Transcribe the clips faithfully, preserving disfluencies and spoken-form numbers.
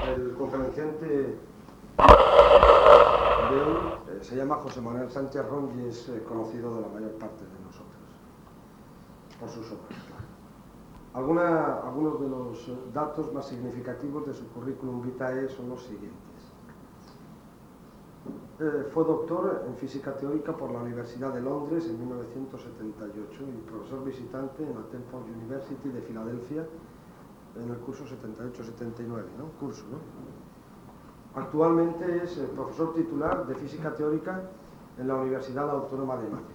El conferenciante de hoy eh, se llama José Manuel Sánchez Ron y es eh, conocido de la mayor parte de nosotros, por sus obras, claro. Alguna, algunos de los datos más significativos de su currículum vitae son los siguientes. Eh, fue doctor en física teórica por la Universidad de Londres en mil novecientos setenta y ocho y profesor visitante en la Temple University de Filadelfia en el curso setenta y ocho setenta y nueve, ¿no? Curso, ¿no? Actualmente es eh, profesor titular de física teórica en la Universidad Autónoma de Madrid.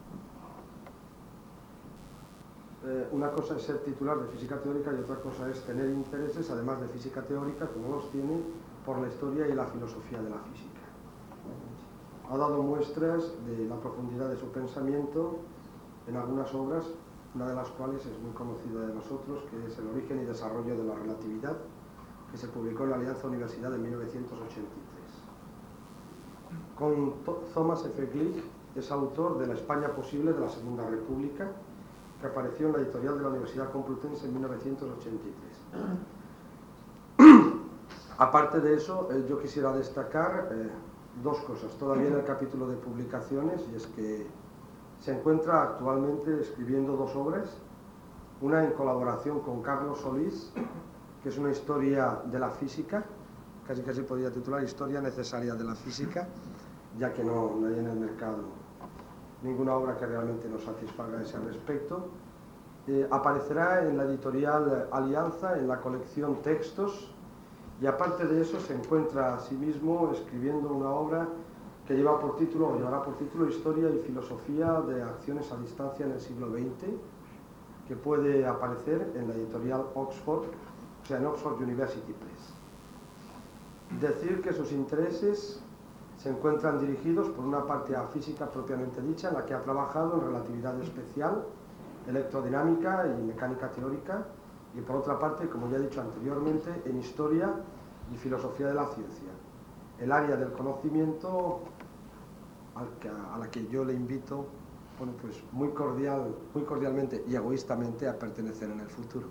Eh, una cosa es ser titular de física teórica y otra cosa es tener intereses, además de física teórica, como los tiene, por la historia y la filosofía de la física. Ha dado muestras de la profundidad de su pensamiento en algunas obras, una de las cuales es muy conocida de nosotros, que es El origen y desarrollo de la relatividad, que se publicó en la Alianza Universidad en mil novecientos ochenta y tres. Con Thomas F. Glick es autor de La España posible de la Segunda República, que apareció en la editorial de la Universidad Complutense en mil novecientos ochenta y tres. Aparte de eso, eh, yo quisiera destacar eh, dos cosas. Todavía en el capítulo de publicaciones, y es que se encuentra actualmente escribiendo dos obras, una en colaboración con Carlos Solís, que es una historia de la física, casi casi podría titular Historia necesaria de la física, ya que no, no hay en el mercado ninguna obra que realmente nos satisfaga a ese respecto. Eh, aparecerá en la editorial Alianza, en la colección Textos, y aparte de eso se encuentra a sí mismo escribiendo una obra que lleva por título, o llevará por título Historia y filosofía de acciones a distancia en el siglo veinte, que puede aparecer en la editorial Oxford, o sea, en Oxford University Press. Decir que sus intereses se encuentran dirigidos por una parte a física propiamente dicha, en la que ha trabajado en relatividad especial, electrodinámica y mecánica teórica, y por otra parte, como ya he dicho anteriormente, en historia y filosofía de la ciencia, el área del conocimiento a la que yo le invito, bueno, pues muy cordial, muy cordialmente y egoístamente a pertenecer en el futuro.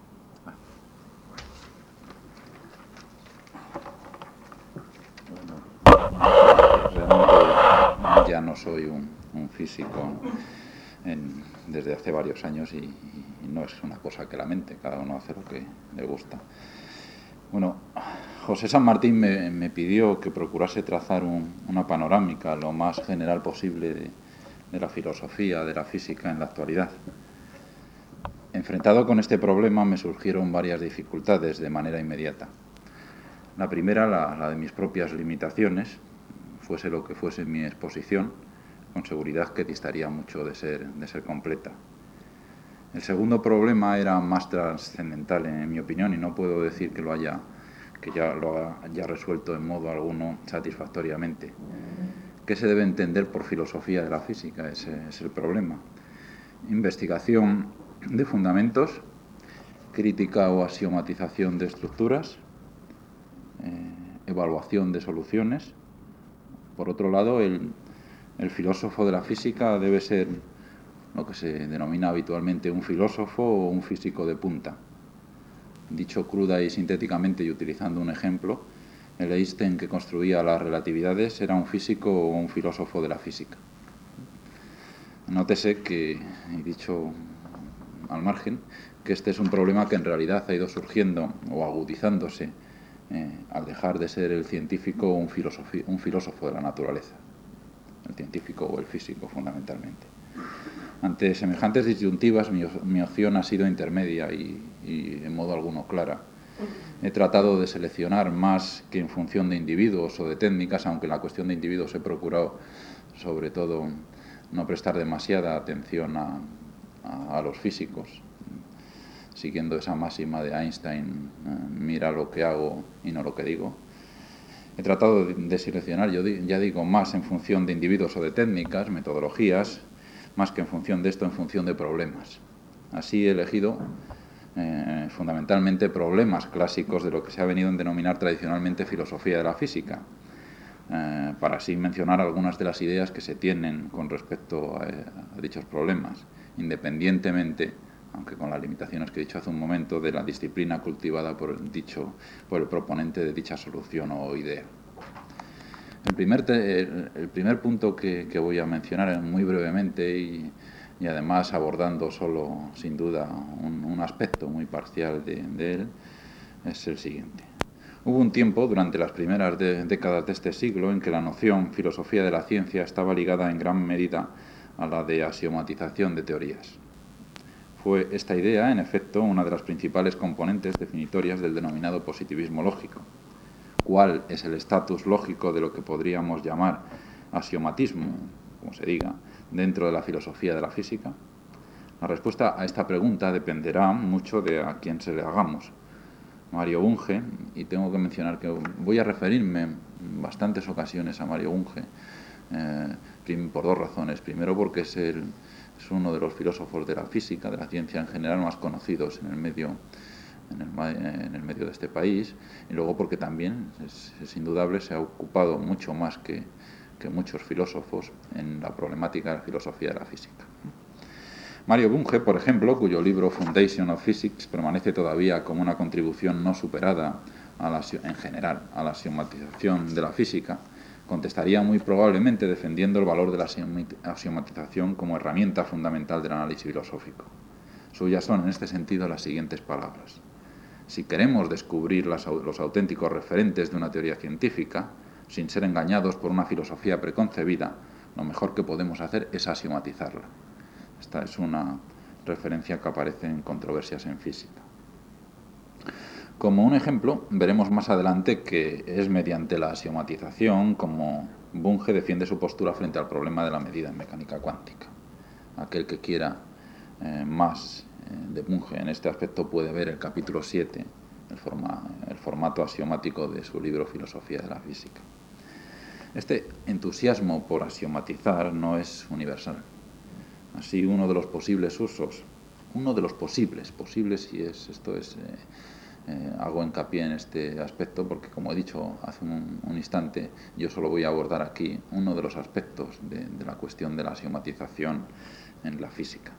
Realmente ya no soy un, un físico en, desde hace varios años y, y no es una cosa que lamente, cada uno hace lo que le gusta. Bueno, José San Martín me, me pidió que procurase trazar un, una panorámica lo más general posible de, de la filosofía, de la física en la actualidad. Enfrentado con este problema me surgieron varias dificultades de manera inmediata. La primera, la, la de mis propias limitaciones, fuese lo que fuese mi exposición, con seguridad que distaría mucho de ser, de ser completa. El segundo problema era más trascendental, en mi opinión, y no puedo decir que lo haya, que ya lo haya resuelto en modo alguno satisfactoriamente. ¿Qué se debe entender por filosofía de la física? Ese es el problema. Investigación de fundamentos, crítica o axiomatización de estructuras, eh, evaluación de soluciones. Por otro lado, el, el filósofo de la física debe ser lo que se denomina habitualmente un filósofo o un físico de punta. Dicho cruda y sintéticamente y utilizando un ejemplo, el Einstein que construía las relatividades era un físico o un filósofo de la física. Nótese que, y dicho al margen, que este es un problema que en realidad ha ido surgiendo o agudizándose eh, al dejar de ser el científico o un, un filósofo de la naturaleza, el científico o el físico fundamentalmente. Ante semejantes disyuntivas, mi, mi opción ha sido intermedia y, y en modo alguno clara. He tratado de seleccionar más que en función de individuos o de técnicas, aunque en la cuestión de individuos he procurado, sobre todo, no prestar demasiada atención a, a, a los físicos, siguiendo esa máxima de Einstein, eh, mira lo que hago y no lo que digo. He tratado de, de seleccionar, yo di, ya digo, más en función de individuos o de técnicas, metodologías, más que en función de esto, en función de problemas. Así he elegido eh, fundamentalmente problemas clásicos de lo que se ha venido a denominar tradicionalmente filosofía de la física, eh, para así mencionar algunas de las ideas que se tienen con respecto a, a dichos problemas, independientemente aunque con las limitaciones que he dicho hace un momento, de la disciplina cultivada por el, dicho, por el proponente de dicha solución o idea. El primer, te, el, el primer punto que, que voy a mencionar muy brevemente y, y además abordando solo, sin duda, un, un aspecto muy parcial de, de él, es el siguiente. Hubo un tiempo, durante las primeras de, décadas de este siglo, en que la noción filosofía de la ciencia estaba ligada en gran medida a la de axiomatización de teorías. Fue esta idea, en efecto, una de las principales componentes definitorias del denominado positivismo lógico. ¿Cuál es el estatus lógico de lo que podríamos llamar axiomatismo, como se diga, dentro de la filosofía de la física? La respuesta a esta pregunta dependerá mucho de a quién se le hagamos. Mario Bunge, y tengo que mencionar que voy a referirme en bastantes ocasiones a Mario Bunge, eh, por dos razones. Primero, porque es, el, es uno de los filósofos de la física, de la ciencia en general, más conocidos en el medio, en el, en el medio de este país, y luego porque también, es, es indudable, se ha ocupado mucho más que, que muchos filósofos en la problemática de la filosofía de la física. Mario Bunge, por ejemplo, cuyo libro Foundation of Physics permanece todavía como una contribución no superada a la, en general a la axiomatización de la física, contestaría muy probablemente defendiendo el valor de la axiomatización como herramienta fundamental del análisis filosófico. Suyas son, en este sentido, las siguientes palabras. Si queremos descubrir las, los auténticos referentes de una teoría científica, sin ser engañados por una filosofía preconcebida, lo mejor que podemos hacer es axiomatizarla. Esta es una referencia que aparece en Controversias en Física. Como un ejemplo, veremos más adelante que es mediante la axiomatización como Bunge defiende su postura frente al problema de la medida en mecánica cuántica. Aquel que quiera eh, más eh, de Bunge en este aspecto puede ver el capítulo siete, el, forma, el formato axiomático de su libro Filosofía de la Física. Este entusiasmo por axiomatizar no es universal. Así, uno de los posibles usos, uno de los posibles, posibles y es, esto es, eh, eh, hago hincapié en este aspecto porque, como he dicho hace un, un instante, yo solo voy a abordar aquí uno de los aspectos de, de la cuestión de la axiomatización en la física.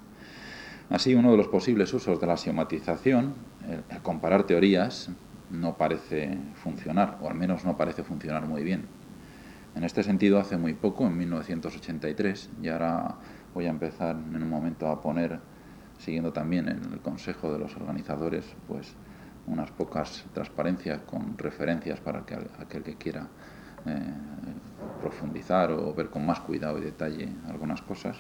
Así, uno de los posibles usos de la axiomatización, el, el comparar teorías, no parece funcionar, o al menos no parece funcionar muy bien. En este sentido, hace muy poco, en mil novecientos ochenta y tres, y ahora voy a empezar en un momento a poner, siguiendo también el consejo de los organizadores, pues unas pocas transparencias con referencias para que aquel que quiera eh, profundizar o ver con más cuidado y detalle algunas cosas.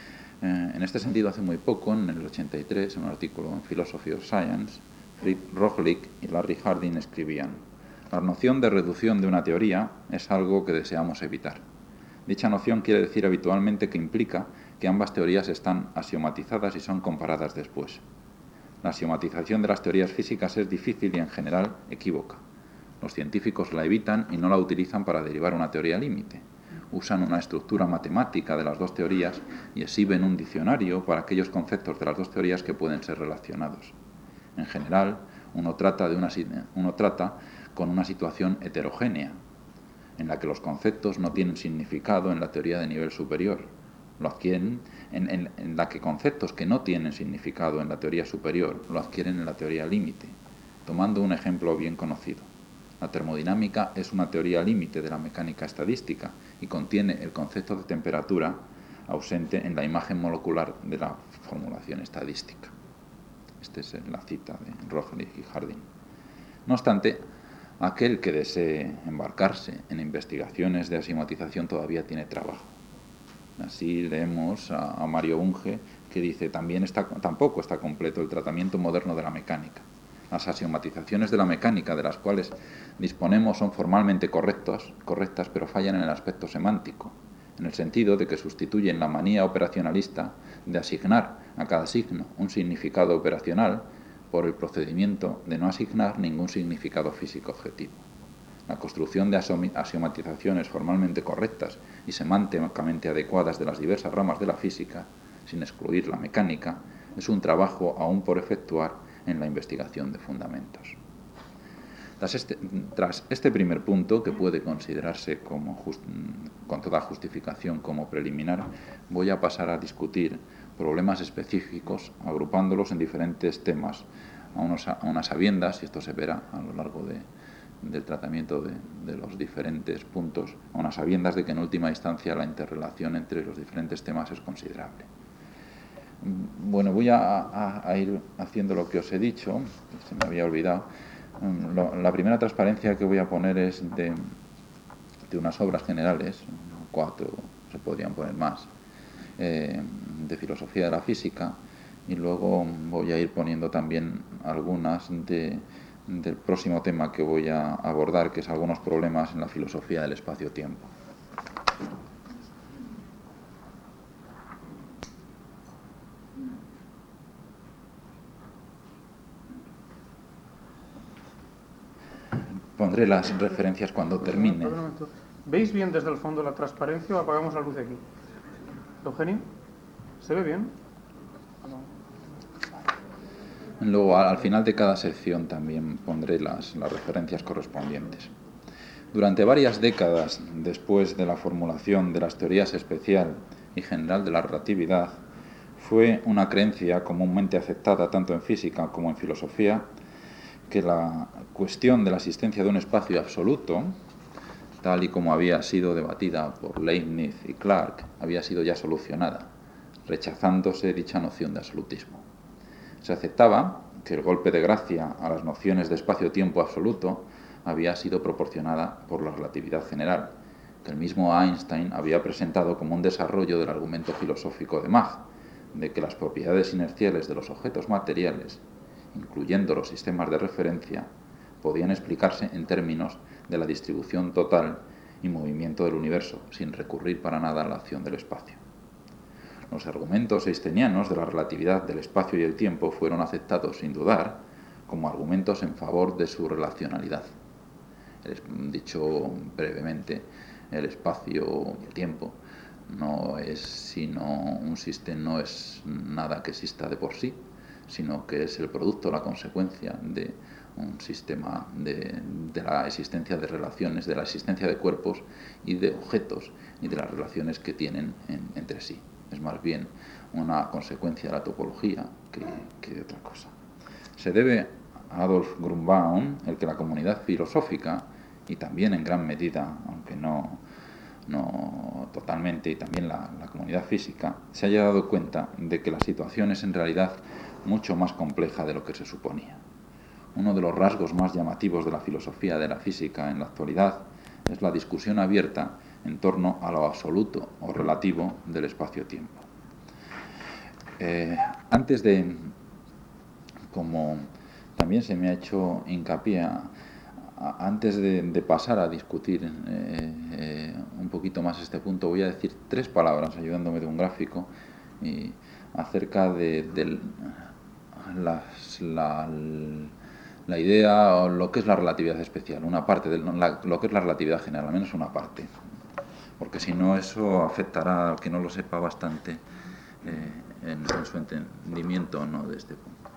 Eh, en este sentido, hace muy poco, en el ochenta y tres, en un artículo en Philosophy of Science, Fritz Rohlik y Larry Harding escribían: la noción de reducción de una teoría es algo que deseamos evitar. Dicha noción quiere decir habitualmente que implica que ambas teorías están axiomatizadas y son comparadas después. La axiomatización de las teorías físicas es difícil y, en general, equívoca. Los científicos la evitan y no la utilizan para derivar una teoría límite. Usan una estructura matemática de las dos teorías y exhiben un diccionario para aquellos conceptos de las dos teorías que pueden ser relacionados. En general, uno trata, de una, uno trata con una situación heterogénea, en la que los conceptos no tienen significado en la teoría de nivel superior, lo adquieren en, en, en la que conceptos que no tienen significado en la teoría superior lo adquieren en la teoría límite. Tomando un ejemplo bien conocido, la termodinámica es una teoría límite de la mecánica estadística y contiene el concepto de temperatura ausente en la imagen molecular de la formulación estadística. Esta es la cita de Rohlik y Harding. No obstante, aquel que desee embarcarse en investigaciones de axiomatización todavía tiene trabajo. Así leemos a, a Mario Bunge, que dice: también está, tampoco está completo el tratamiento moderno de la mecánica. Las axiomatizaciones de la mecánica de las cuales disponemos son formalmente correctas, correctas, pero fallan en el aspecto semántico, en el sentido de que sustituyen la manía operacionalista de asignar a cada signo un significado operacional por el procedimiento de no asignar ningún significado físico objetivo. La construcción de axiomatizaciones formalmente correctas y semánticamente adecuadas de las diversas ramas de la física, sin excluir la mecánica, es un trabajo aún por efectuar en la investigación de fundamentos. Tras este, tras este primer punto, que puede considerarse como just, con toda justificación como preliminar, voy a pasar a discutir problemas específicos, agrupándolos en diferentes temas, a, unos, a unas sabiendas, y esto se verá a lo largo de, del tratamiento de, de los diferentes puntos, a unas sabiendas de que en última instancia la interrelación entre los diferentes temas es considerable. Bueno, voy a, a, a ir haciendo lo que os he dicho, se me había olvidado. La primera transparencia que voy a poner es de, de unas obras generales, cuatro, se podrían poner más, eh, de filosofía de la física, y luego voy a ir poniendo también algunas de, del próximo tema que voy a abordar, que es algunos problemas en la filosofía del espacio-tiempo. Pondré las referencias cuando termine. ¿Veis bien desde el fondo la transparencia o apagamos la luz de aquí? Eugenio, ¿se ve bien? Luego, al final de cada sección también pondré las, las referencias correspondientes. Durante varias décadas después de la formulación de las teorías especial y general de la relatividad, fue una creencia comúnmente aceptada tanto en física como en filosofía que la cuestión de la existencia de un espacio absoluto, tal y como había sido debatida por Leibniz y Clarke, había sido ya solucionada, rechazándose dicha noción de absolutismo. Se aceptaba que el golpe de gracia a las nociones de espacio-tiempo absoluto había sido proporcionada por la relatividad general, que el mismo Einstein había presentado como un desarrollo del argumento filosófico de Mach, de que las propiedades inerciales de los objetos materiales, incluyendo los sistemas de referencia, podían explicarse en términos de la distribución total y movimiento del universo, sin recurrir para nada a la acción del espacio. Los argumentos einsteinianos de la relatividad del espacio y el tiempo fueron aceptados sin dudar como argumentos en favor de su relacionalidad. Dicho brevemente, el espacio y el tiempo no es sino un sistema, no es nada que exista de por sí, sino que es el producto, la consecuencia de un sistema de, de la existencia de relaciones, de la existencia de cuerpos y de objetos y de las relaciones que tienen en, entre sí. Es más bien una consecuencia de la topología que, que de otra cosa. Se debe a Adolf Grünbaum el que la comunidad filosófica, y también en gran medida, aunque no, no totalmente, y también la, la comunidad física, se haya dado cuenta de que la situación es en realidad mucho más compleja de lo que se suponía. Uno de los rasgos más llamativos de la filosofía de la física en la actualidad es la discusión abierta en torno a lo absoluto o relativo del espacio-tiempo. Eh, antes de, como también se me ha hecho hincapié, a, a, antes de, de pasar a discutir eh, eh, un poquito más este punto, voy a decir tres palabras, ayudándome de un gráfico, y acerca de, de las, la, la idea o lo que es la relatividad especial, una parte de la, lo que es la relatividad general, al menos una parte, porque si no eso afectará al que no lo sepa bastante eh, en, en su entendimiento, ¿no?, de este punto.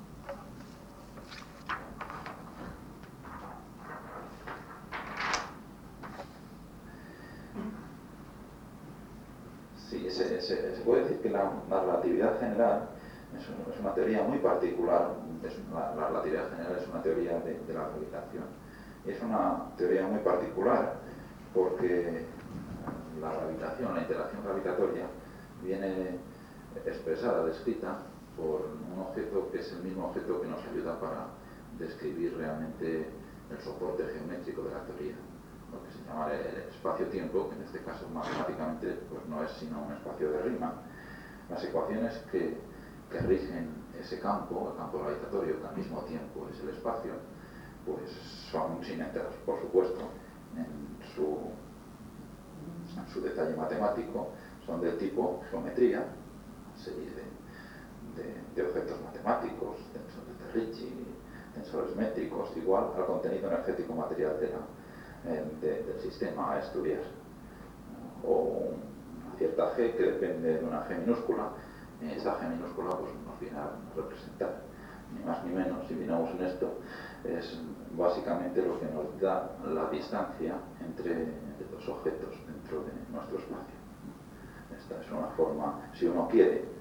Sí, se, se, se puede decir que la, la relatividad general es, un, es una teoría muy particular. Es una, la relatividad general es una teoría de, de la gravitación. Y es una teoría muy particular porque la gravitación, la interacción gravitatoria, viene expresada, descrita por un objeto que es el mismo objeto que nos ayuda para describir realmente el soporte geométrico de la teoría, lo que se llama el espacio-tiempo, que en este caso matemáticamente pues no es sino un espacio de Riemann. Las ecuaciones que, que rigen ese campo, el campo gravitatorio, que al mismo tiempo es el espacio, pues son sin entrar, por supuesto, en su, en su detalle matemático, son del tipo geometría, una serie de, de, de objetos matemáticos, tensores de Ricci, tensores métricos, igual al contenido energético material de la De, del sistema a estudiar, o una cierta G que depende de una G minúscula. Esa G minúscula pues nos viene a representar ni más ni menos, si miramos en esto, es básicamente lo que nos da la distancia entre, entre dos objetos dentro de nuestro espacio. Esta es una forma, si uno quiere,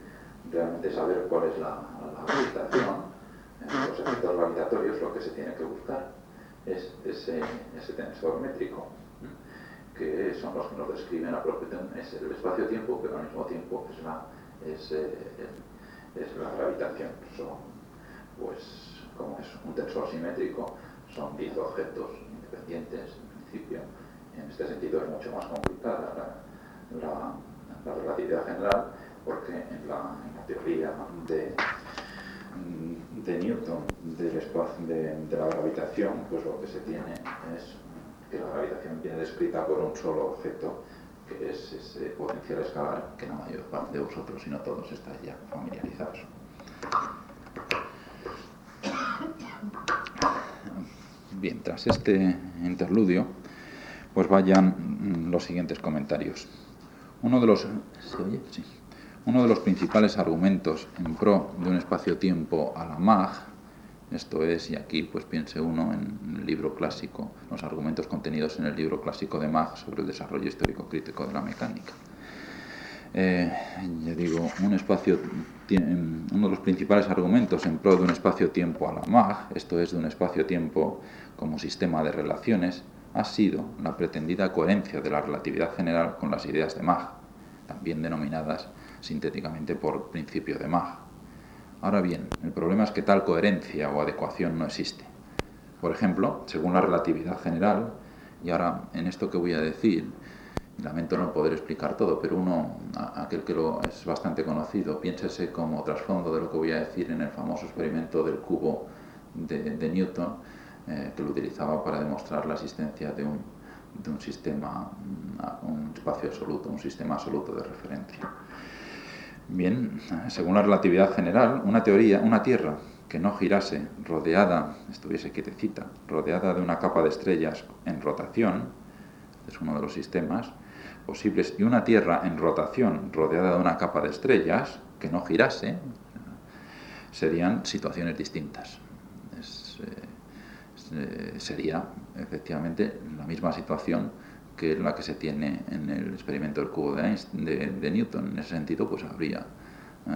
realmente saber cuál es la, la gravitación, eh, los efectos gravitatorios, lo que se tiene que buscar es ese, ese tensor métrico, que son los que nos describen la propiedad, es el espacio-tiempo, pero al mismo tiempo es la, es, eh, es la gravitación. Son, pues, como es un tensor simétrico, son diez objetos independientes, en principio. En este sentido es mucho más complicada la, la, la relatividad general, porque en la, en la teoría de, de Newton del espacio, de, de la gravitación, pues lo que se tiene es que la gravitación viene descrita por un solo objeto, que es ese potencial escalar, que la mayor parte de vosotros, si no todos, estáis ya familiarizados. Bien, tras este interludio, pues vayan los siguientes comentarios. Uno de los, ¿se oye? Sí. Uno de los principales argumentos en pro de un espacio-tiempo a la Mach, esto es, y aquí pues piense uno en el libro clásico, los argumentos contenidos en el libro clásico de Mach sobre el desarrollo histórico-crítico de la mecánica. Eh, ya digo, un espacio, uno de los principales argumentos en pro de un espacio-tiempo a la Mach, esto es, de un espacio-tiempo como sistema de relaciones, ha sido la pretendida coherencia de la relatividad general con las ideas de Mach, también denominadas sintéticamente por principio de Mach. Ahora bien, el problema es que tal coherencia o adecuación no existe. Por ejemplo, según la relatividad general, y ahora en esto que voy a decir, lamento no poder explicar todo, pero uno, aquel que lo es bastante conocido, piénsese como trasfondo de lo que voy a decir en el famoso experimento del cubo de, de Newton, eh, que lo utilizaba para demostrar la existencia de un, de un sistema, un espacio absoluto, un sistema absoluto de referencia. Bien, según la relatividad general, una teoría, una Tierra que no girase rodeada, estuviese quietecita, rodeada de una capa de estrellas en rotación, es uno de los sistemas posibles, y una Tierra en rotación rodeada de una capa de estrellas que no girase, serían situaciones distintas. Es, eh, sería efectivamente la misma situación que la que se tiene en el experimento del cubo de, Einstein, de, de Newton. En ese sentido, pues habría eh,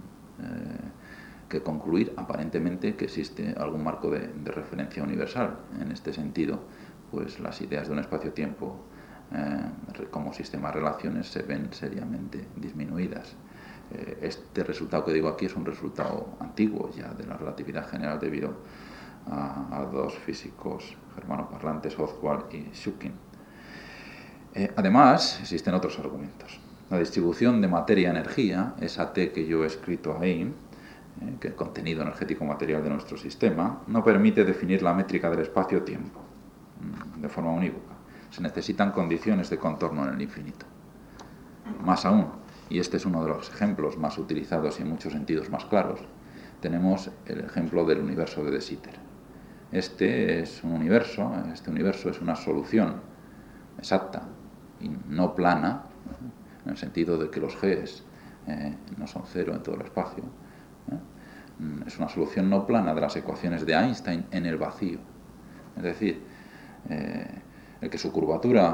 eh, que concluir aparentemente que existe algún marco de, de referencia universal. En este sentido, pues las ideas de un espacio-tiempo eh, como sistema de relaciones se ven seriamente disminuidas. Eh, este resultado que digo aquí es un resultado antiguo ya de la relatividad general debido a, a dos físicos germanoparlantes, Ostwald y Shukin. Eh, además, existen otros argumentos. La distribución de materia-energía, esa T que yo he escrito ahí, eh, que el contenido energético material de nuestro sistema, no permite definir la métrica del espacio-tiempo de forma unívoca. Se necesitan condiciones de contorno en el infinito. Más aún, y este es uno de los ejemplos más utilizados y en muchos sentidos más claros, tenemos el ejemplo del universo de De Sitter. Este es un universo, este universo es una solución exacta y no plana, en el sentido de que los Gs eh, no son cero en todo el espacio. ¿eh? Es una solución no plana de las ecuaciones de Einstein en el vacío. Es decir, eh, el que su curvatura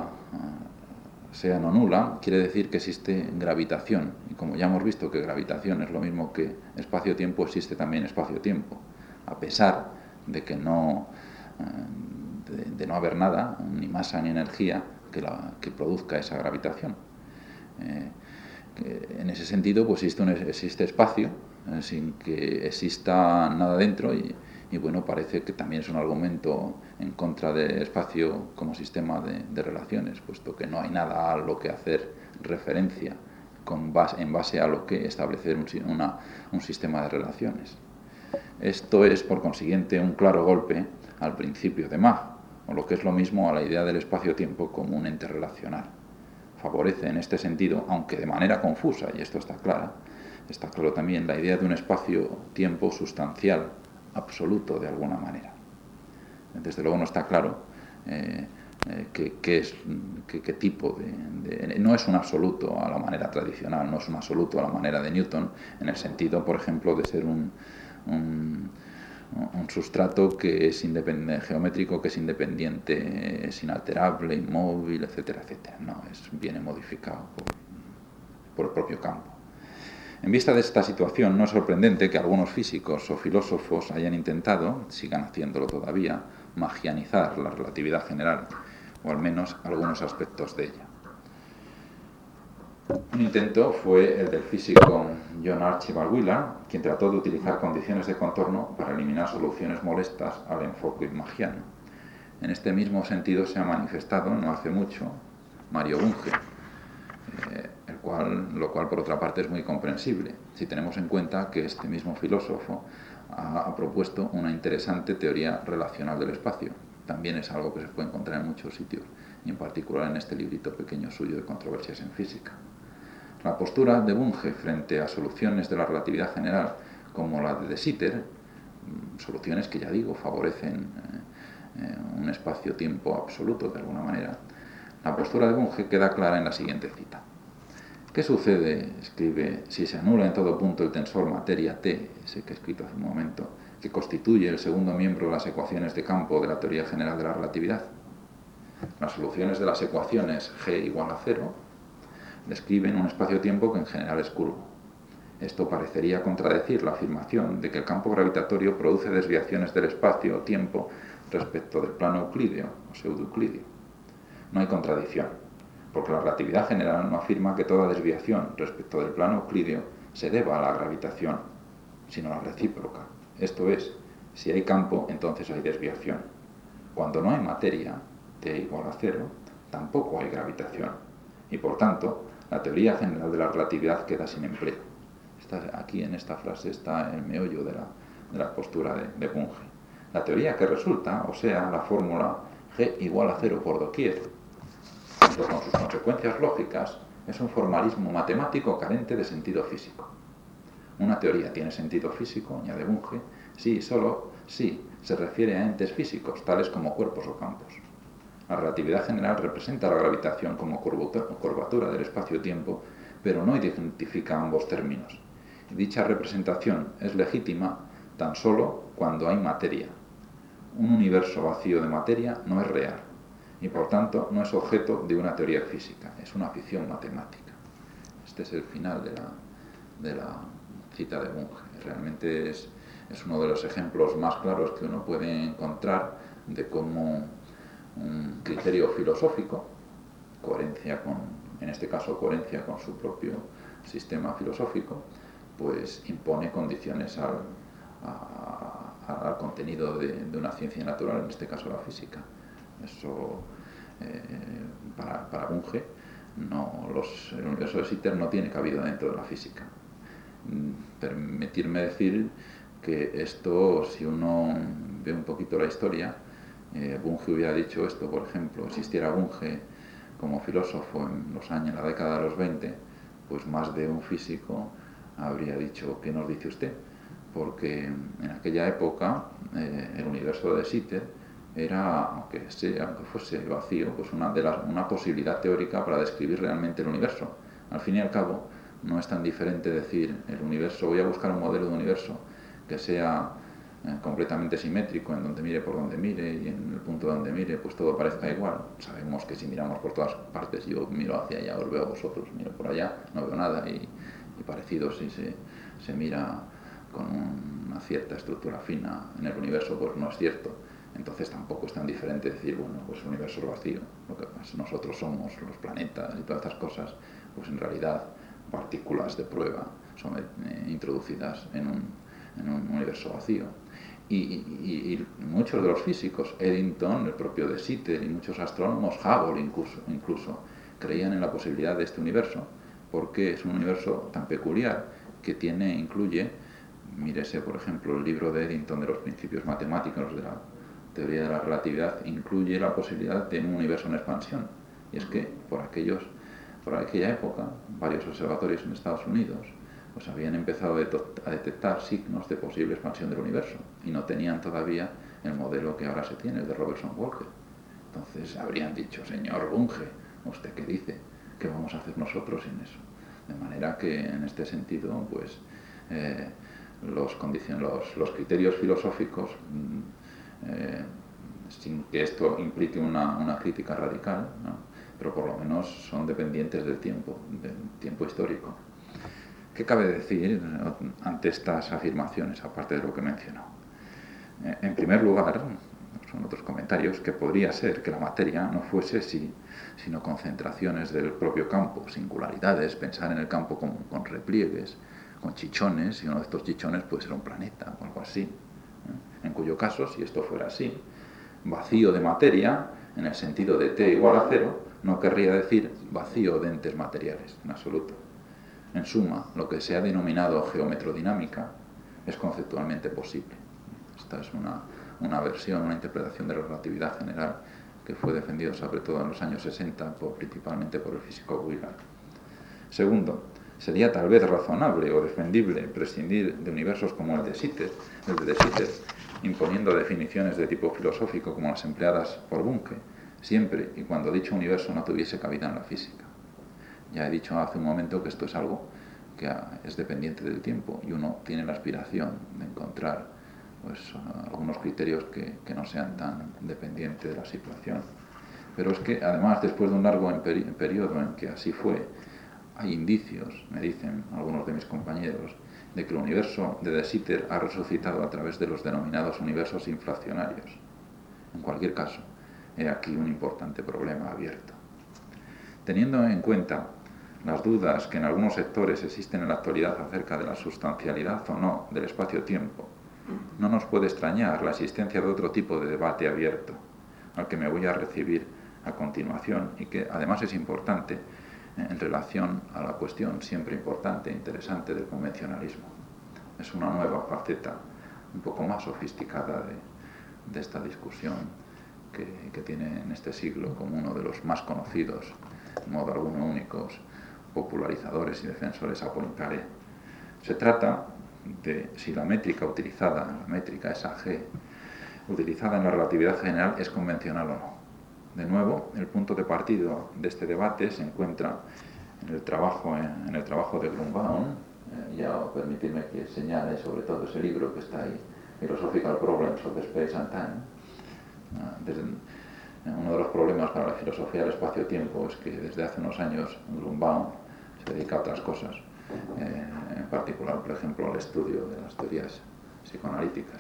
eh, sea no nula quiere decir que existe gravitación. Y como ya hemos visto que gravitación es lo mismo que espacio-tiempo, existe también espacio-tiempo. A pesar de que no, eh, de, de no haber nada, ni masa ni energía, que, la, que produzca esa gravitación. Eh, que en ese sentido, pues existe, un, existe espacio eh, sin que exista nada dentro y, y bueno, parece que también es un argumento en contra del espacio como sistema de, de relaciones, puesto que no hay nada a lo que hacer referencia con base, en base a lo que establecer un, una, un sistema de relaciones. Esto es, por consiguiente, un claro golpe al principio de Mach, o lo que es lo mismo a la idea del espacio-tiempo como un ente relacional. Favorece en este sentido, aunque de manera confusa, y esto está claro, está claro también la idea de un espacio-tiempo sustancial, absoluto de alguna manera. Desde luego no está claro eh, eh, qué, qué, es, qué, qué tipo de, de... No es un absoluto a la manera tradicional, no es un absoluto a la manera de Newton, en el sentido, por ejemplo, de ser un... un un sustrato que es independiente, geométrico, que es independiente, es inalterable, inmóvil, etcétera, etcétera. No, es, viene modificado por, por el propio campo. En vista de esta situación, no es sorprendente que algunos físicos o filósofos hayan intentado, sigan haciéndolo todavía, magianizar la relatividad general, o al menos algunos aspectos de ella. Un intento fue el del físico John Archibald Wheeler, quien trató de utilizar condiciones de contorno para eliminar soluciones molestas al enfoque magiano. En este mismo sentido se ha manifestado, no hace mucho, Mario Bunge, eh, el cual, lo cual por otra parte es muy comprensible, si tenemos en cuenta que este mismo filósofo ha, ha propuesto una interesante teoría relacional del espacio. También es algo que se puede encontrar en muchos sitios, y en particular en este librito pequeño suyo de Controversias en Física. La postura de Bunge frente a soluciones de la relatividad general como la de De Sitter, soluciones que ya digo favorecen eh, eh, un espacio-tiempo absoluto de alguna manera, la postura de Bunge queda clara en la siguiente cita. ¿Qué sucede, escribe, si se anula en todo punto el tensor materia T, ese que he escrito hace un momento, que constituye el segundo miembro de las ecuaciones de campo de la teoría general de la relatividad? Las soluciones de las ecuaciones G igual a cero describen un espacio-tiempo que en general es curvo. Esto parecería contradecir la afirmación de que el campo gravitatorio produce desviaciones del espacio-tiempo respecto del plano euclídeo o pseudo-euclídeo. No hay contradicción, porque la relatividad general no afirma que toda desviación respecto del plano euclídeo se deba a la gravitación, sino a la recíproca. Esto es, si hay campo, entonces hay desviación. Cuando no hay materia, T igual a cero, tampoco hay gravitación. Y por tanto, la teoría general de la relatividad queda sin empleo. Está, aquí en esta frase está el meollo de la, de la postura de, de Bunge. La teoría que resulta, o sea, la fórmula G igual a cero por doquier, junto con sus consecuencias lógicas, es un formalismo matemático carente de sentido físico. Una teoría tiene sentido físico, añade Bunge, si y solo si se refiere a entes físicos, tales como cuerpos o campos. La relatividad general representa la gravitación como curvatura del espacio-tiempo, pero no identifica ambos términos. Y dicha representación es legítima tan solo cuando hay materia. Un universo vacío de materia no es real, y por tanto no es objeto de una teoría física, es una ficción matemática. Este es el final de la, de la cita de Bunge. Realmente es, es uno de los ejemplos más claros que uno puede encontrar de cómo un criterio filosófico, coherencia con, en este caso coherencia con su propio sistema filosófico, pues impone condiciones al, a, al contenido de, de una ciencia natural, en este caso la física. Eso, eh, para, para Bunge, no, los, el universo de Sitter no tiene cabida dentro de la física. Permitirme decir que esto, si uno ve un poquito la historia, eh, Bunge hubiera dicho esto, por ejemplo, existiera Bunge como filósofo en los años, en la década de los veinte, pues más de un físico habría dicho, ¿qué nos dice usted? Porque en aquella época eh, el universo de Sitter era, aunque, sea, aunque fuese vacío, pues una, de las, una posibilidad teórica para describir realmente el universo. Al fin y al cabo, no es tan diferente decir el universo, voy a buscar un modelo de universo que sea eh, completamente simétrico, en donde mire por donde mire y en el punto donde mire pues todo parezca igual. Sabemos que si miramos por todas partes, yo miro hacia allá, os veo a vosotros, miro por allá, no veo nada, y, y parecido si se, se mira con una cierta estructura fina en el universo, pues no es cierto. Entonces tampoco es tan diferente decir, bueno, pues el universo es vacío, lo que nosotros somos, los planetas y todas estas cosas, pues en realidad partículas de prueba son eh, introducidas en un, en un universo vacío. Y, y, y muchos de los físicos, Eddington, el propio De Sitter y muchos astrónomos, Hubble incluso, incluso, creían en la posibilidad de este universo, porque es un universo tan peculiar que tiene, incluye, mírese por ejemplo el libro de Eddington de los principios matemáticos de la teoría de la relatividad, incluye la posibilidad de un universo en expansión. Y es que por aquellos Por aquella época, varios observatorios en Estados Unidos pues habían empezado a detectar signos de posible expansión del universo y no tenían todavía el modelo que ahora se tiene, el de Robertson-Walker. Entonces habrían dicho, señor Bunge, ¿usted qué dice? ¿Qué vamos a hacer nosotros sin eso? De manera que en este sentido, pues eh, los, los, los criterios filosóficos, eh, sin que esto implique una, una crítica radical, ¿no?, pero por lo menos son dependientes del tiempo, del tiempo histórico. ¿Qué cabe decir ante estas afirmaciones, aparte de lo que mencionó? En primer lugar, son otros comentarios, que podría ser que la materia no fuese sí, sino concentraciones del propio campo, singularidades, pensar en el campo con, con repliegues, con chichones, y uno de estos chichones puede ser un planeta o algo así. ¿eh? En cuyo caso, si esto fuera así, vacío de materia, en el sentido de T igual a cero, no querría decir vacío de entes materiales, en absoluto. En suma, lo que se ha denominado geometrodinámica es conceptualmente posible. Esta es una, una versión, una interpretación de la relatividad general que fue defendida sobre todo en los años sesenta, por, principalmente por el físico Willard. Segundo, sería tal vez razonable o defendible prescindir de universos como el de Sitter, el de De Sitter, imponiendo definiciones de tipo filosófico como las empleadas por Bunge, siempre y cuando dicho universo no tuviese cabida en la física. Ya he dicho hace un momento que esto es algo que es dependiente del tiempo y uno tiene la aspiración de encontrar pues, algunos criterios que, que no sean tan dependientes de la situación. Pero es que además, después de un largo peri- periodo en que así fue, hay indicios, me dicen algunos de mis compañeros, de que el universo de De Sitter ha resucitado a través de los denominados universos inflacionarios. En cualquier caso, he aquí un importante problema abierto. Teniendo en cuenta las dudas que en algunos sectores existen en la actualidad acerca de la sustancialidad o no del espacio-tiempo, no nos puede extrañar la existencia de otro tipo de debate abierto, al que me voy a recibir a continuación y que además es importante en relación a la cuestión siempre importante e interesante del convencionalismo. Es una nueva faceta un poco más sofisticada de, de esta discusión que, que tiene en este siglo como uno de los más conocidos, de modo alguno únicos, popularizadores y defensores a Poincaré. Se trata de si la métrica utilizada, la métrica esa G, utilizada en la relatividad general es convencional o no. De nuevo, el punto de partida de este debate se encuentra en el trabajo, en, en el trabajo de Grunbaum. Eh, ya permitidme que señale sobre todo ese libro que está ahí, Philosophical Problems of Space and Time. Uh, desde, uno de los problemas para la filosofía del espacio-tiempo es que desde hace unos años Grunbaum se dedica a otras cosas, eh, en particular, por ejemplo, al estudio de las teorías psicoanalíticas.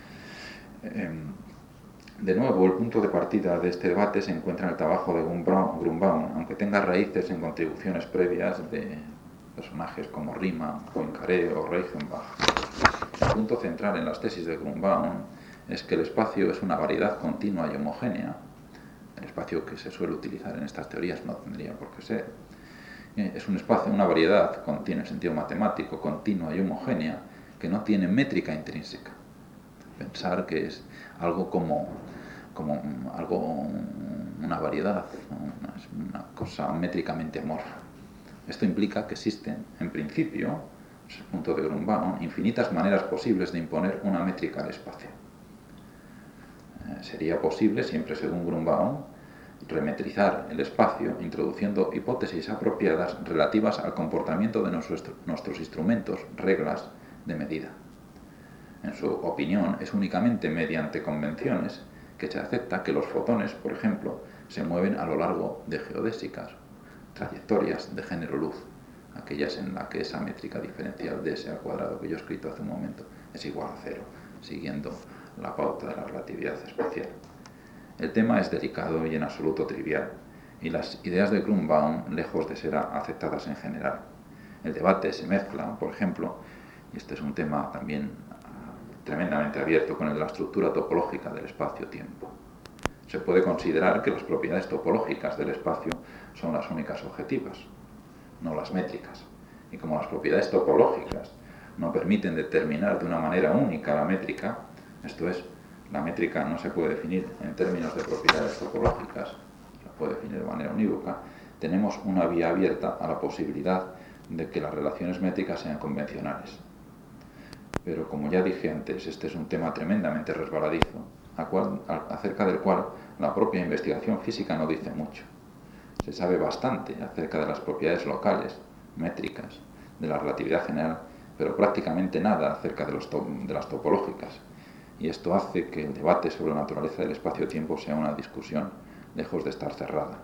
Eh, de nuevo, el punto de partida de este debate se encuentra en el trabajo de Grunbaum, aunque tenga raíces en contribuciones previas de personajes como Riemann, Poincaré o Reichenbach. El punto central en las tesis de Grunbaum es que el espacio es una variedad continua y homogénea. El espacio que se suele utilizar en estas teorías no tendría por qué ser. Es un espacio, una variedad continua en sentido matemático, continua y homogénea, que no tiene métrica intrínseca. Pensar que es algo como, como algo, una variedad, una, una cosa métricamente amorfa. Esto implica que existen, en principio, es el punto de Grunbaum, infinitas maneras posibles de imponer una métrica al espacio. Eh, sería posible, siempre según Grunbaum, remetrizar el espacio introduciendo hipótesis apropiadas relativas al comportamiento de nuestros, nuestros instrumentos, reglas de medida. En su opinión, es únicamente mediante convenciones que se acepta que los fotones, por ejemplo, se mueven a lo largo de geodésicas, trayectorias de género luz, aquellas en las que esa métrica diferencial de ese al cuadrado que yo he escrito hace un momento es igual a cero, siguiendo la pauta de la relatividad especial. El tema es delicado y en absoluto trivial, y las ideas de Grunbaum lejos de ser aceptadas en general. El debate se mezcla, por ejemplo, y este es un tema también tremendamente abierto, con el de la estructura topológica del espacio-tiempo. Se puede considerar que las propiedades topológicas del espacio son las únicas objetivas, no las métricas, y como las propiedades topológicas no permiten determinar de una manera única la métrica, esto es, la métrica no se puede definir en términos de propiedades topológicas, se puede definir de manera unívoca, tenemos una vía abierta a la posibilidad de que las relaciones métricas sean convencionales. Pero como ya dije antes, este es un tema tremendamente resbaladizo, a cual, a, acerca del cual la propia investigación física no dice mucho. Se sabe bastante acerca de las propiedades locales, métricas, de la relatividad general, pero prácticamente nada acerca de, los to de las topológicas. Y esto hace que el debate sobre la naturaleza del espacio-tiempo sea una discusión lejos de estar cerrada.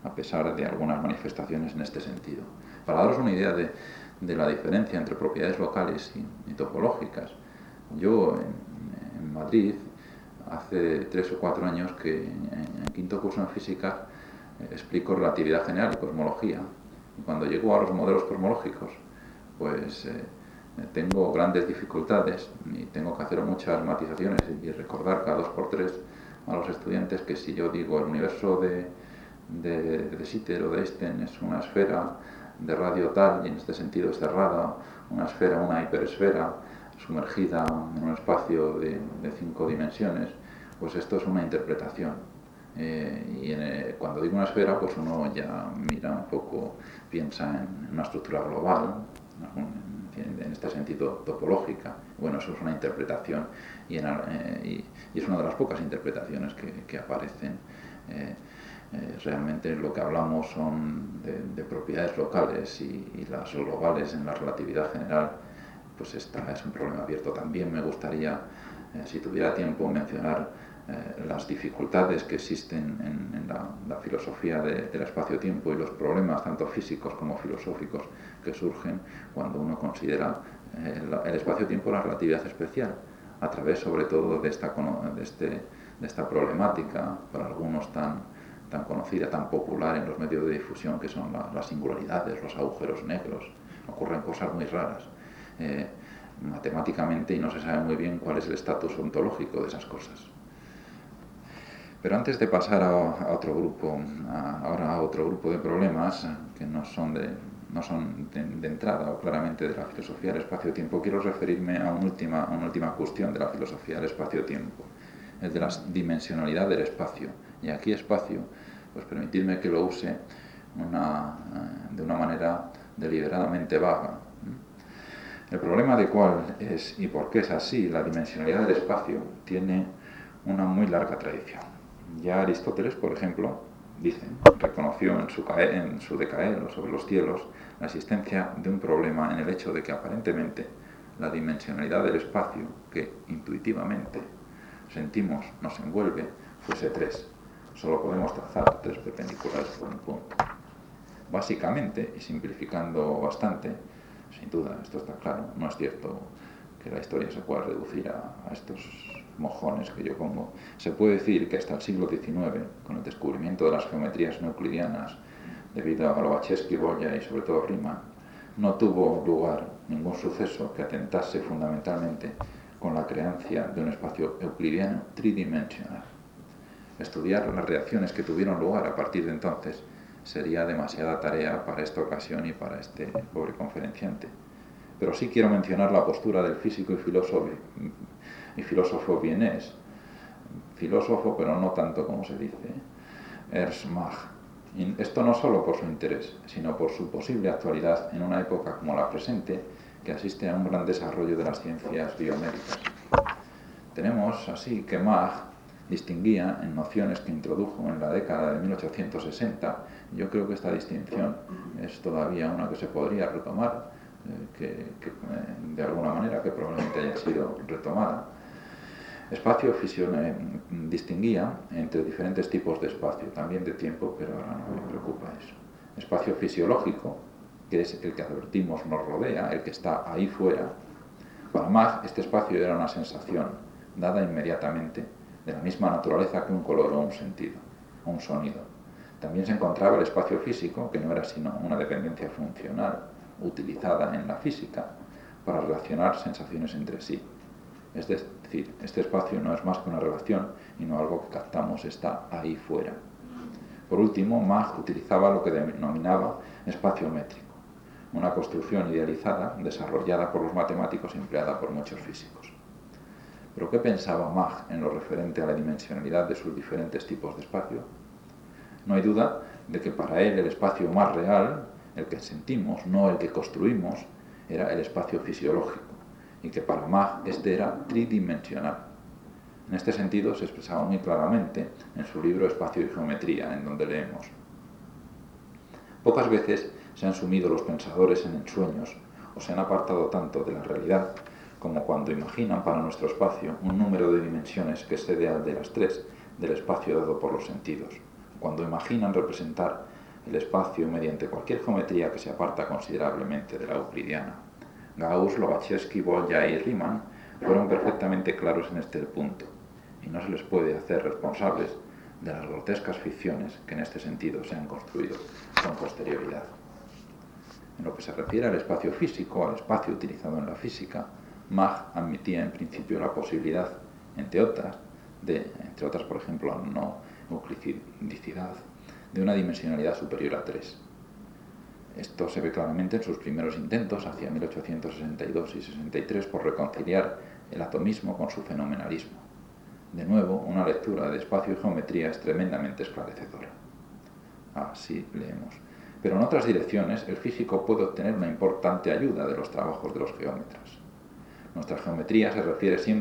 a pesar de algunas manifestaciones en este sentido. Para daros una idea de, de la diferencia entre propiedades locales y, y topológicas, yo en, en Madrid, hace tres o cuatro años que en, en quinto curso en física eh, explico relatividad general y cosmología. Y cuando llego a los modelos cosmológicos, pues eh, tengo grandes dificultades y tengo que hacer muchas matizaciones y recordar cada dos por tres a los estudiantes que si yo digo el universo de, de, de Sitter o de Einstein es una esfera de radio tal y en este sentido es cerrada, una esfera, una hiperesfera sumergida en un espacio de, de cinco dimensiones, pues esto es una interpretación. Eh, y en, eh, cuando digo una esfera, pues uno ya mira un poco, piensa en una estructura global, en, en este sentido topológica. Bueno, eso es una interpretación y, en, eh, y, y es una de las pocas interpretaciones que, que aparecen. Eh, eh, realmente lo que hablamos son de, de propiedades locales y, y las globales en la relatividad general, pues esta es un problema abierto. También me gustaría, eh, si tuviera tiempo, mencionar eh, las dificultades que existen en, en la, la filosofía de, del espacio-tiempo y los problemas tanto físicos como filosóficos que surgen cuando uno considera eh, el, el espacio-tiempo la relatividad especial, a través sobre todo de esta, de este, de esta problemática, para algunos tan, tan conocida, tan popular en los medios de difusión, que son la, las singularidades, los agujeros negros. Ocurren cosas muy raras eh, matemáticamente y no se sabe muy bien cuál es el estatus ontológico de esas cosas. Pero antes de pasar a, a otro grupo, a, ahora a otro grupo de problemas que no son de, no son de, de entrada o claramente de la filosofía del espacio-tiempo, quiero referirme a una, última, a una última cuestión de la filosofía del espacio-tiempo, el de la dimensionalidad del espacio. Y aquí espacio, pues permitidme que lo use una, de una manera deliberadamente vaga. El problema de cuál es y por qué es así la dimensionalidad del espacio tiene una muy larga tradición. Ya Aristóteles, por ejemplo, dicen, reconoció en su, cae, en su De Caelo sobre los cielos la existencia de un problema en el hecho de que aparentemente la dimensionalidad del espacio, que intuitivamente sentimos nos envuelve, fuese tres. Solo podemos trazar tres perpendiculares por un punto. Básicamente, y simplificando bastante, sin duda, esto está claro, no es cierto que la historia se pueda reducir a, a estos mojones que yo pongo. Se puede decir que hasta el siglo diecinueve, con el descubrimiento de las geometrías no euclidianas, debido a Lobachevsky, Boya y sobre todo Riemann, no tuvo lugar ningún suceso que atentase fundamentalmente con la creencia de un espacio euclidiano tridimensional. Estudiar las reacciones que tuvieron lugar a partir de entonces sería demasiada tarea para esta ocasión y para este pobre conferenciante. Pero sí quiero mencionar la postura del físico y filósofo, y filósofo vienés, filósofo pero no tanto como se dice, Ernst Mach. Y esto no solo por su interés, sino por su posible actualidad en una época como la presente, que asiste a un gran desarrollo de las ciencias biomédicas. Tenemos así que Mach distinguía en nociones que introdujo en la década de mil ochocientos sesenta. Yo creo que esta distinción es todavía una que se podría retomar, eh, que, que eh, de alguna manera que probablemente haya sido retomada. Espacio fisión, eh, distinguía entre diferentes tipos de espacio, también de tiempo, pero ahora no me preocupa eso. Espacio fisiológico, que es el que advertimos nos rodea, el que está ahí fuera. Para Mach, este espacio era una sensación dada inmediatamente, de la misma naturaleza que un color o un sentido, o un sonido. También se encontraba el espacio físico, que no era sino una dependencia funcional utilizada en la física para relacionar sensaciones entre sí. Es decir, este espacio no es más que una relación y no algo que captamos, está ahí fuera. Por último, Mach utilizaba lo que denominaba espacio métrico, una construcción idealizada desarrollada por los matemáticos y empleada por muchos físicos. ¿Pero qué pensaba Mach en lo referente a la dimensionalidad de sus diferentes tipos de espacio? No hay duda de que para él el espacio más real, el que sentimos, no el que construimos, era el espacio fisiológico, y que para Mach este era tridimensional. En este sentido se expresaba muy claramente en su libro Espacio y Geometría, en donde leemos: pocas veces se han sumido los pensadores en ensueños o se han apartado tanto de la realidad como cuando imaginan para nuestro espacio un número de dimensiones que excede al de las tres del espacio dado por los sentidos, cuando imaginan representar el espacio mediante cualquier geometría que se aparta considerablemente de la euclidiana. Gauss, Lobachevsky, Bolyai y Riemann fueron perfectamente claros en este punto, y no se les puede hacer responsables de las grotescas ficciones que en este sentido se han construido con posterioridad. En lo que se refiere al espacio físico, al espacio utilizado en la física, Mach admitía en principio la posibilidad, entre otras, de, entre otras por ejemplo, la no euclidicidad, de una dimensionalidad superior a tres. Esto se ve claramente en sus primeros intentos, hacia mil ochocientos sesenta y dos y sesenta y tres, por reconciliar el atomismo con su fenomenalismo. De nuevo, una lectura de espacio y geometría es tremendamente esclarecedora. Así leemos. Pero en otras direcciones, el físico puede obtener una importante ayuda de los trabajos de los geómetras. Nuestra geometría se refiere siempre